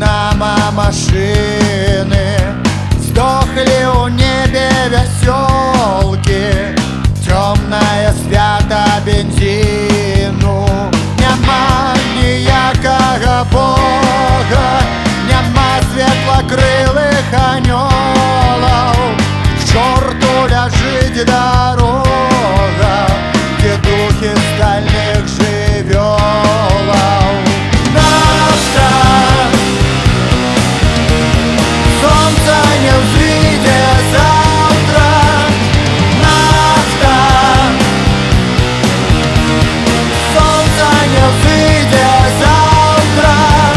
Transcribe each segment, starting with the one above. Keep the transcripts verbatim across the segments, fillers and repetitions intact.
Динамо машины, сдохли у небе веселки. Темное свято бензину, нема ніякого Бога, нема светлокрылых анёлов. К черту ляжить дорога, где духи стальных живёлов. Нафта, солнца не увидит завтра. Нафта, солнца не увидит завтра.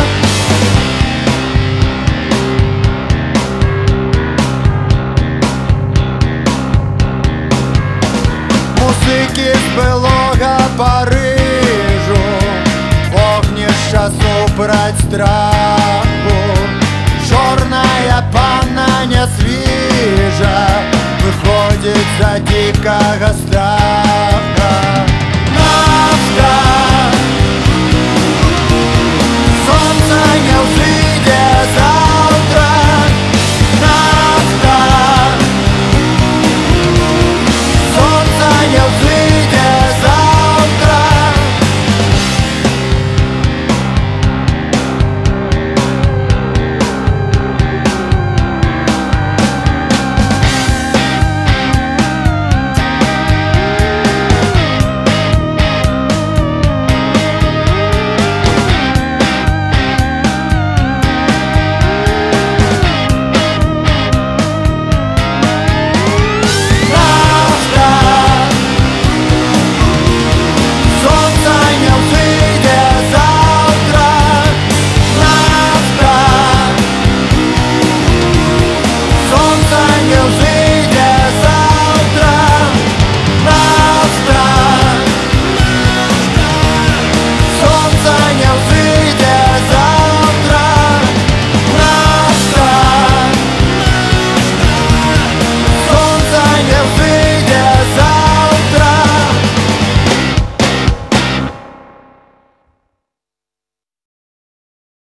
Музыки з былого Парижу, вогнища супроть страху. Чорная панна не свіжа, виходить за дикого страха.